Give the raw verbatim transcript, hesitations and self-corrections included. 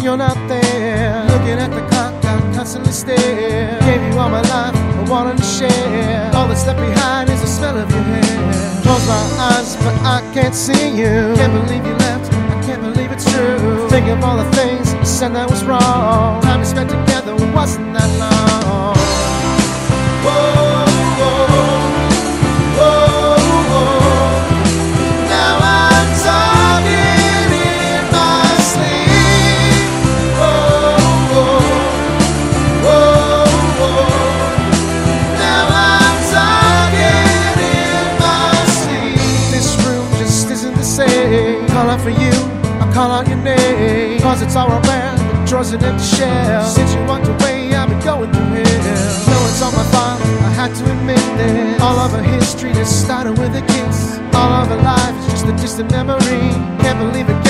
you're not there. Looking at the clock, I constantly stare. Gave you all my life, I wanted to share. All that's left behind is the smell of your hair. Close my eyes, but I can't see you. Can't believe you left, I can't believe it's true. Think of all the things you said that was wrong. Time we spent together wasn't that long. Whoa, whoa, whoa, whoa. Now I'm talking in my sleep. Whoa, whoa, whoa, whoa. Now I'm talking in my sleep. This room just isn't the same. Call out for you, I call out your name. Cause it's all around, the drawers an empty shell. Since you walked away, I've been going through hell. No, it's all my fault, I had to admit this. All of our history just started with a kiss. All of our life is just a distant memory. Can't believe it.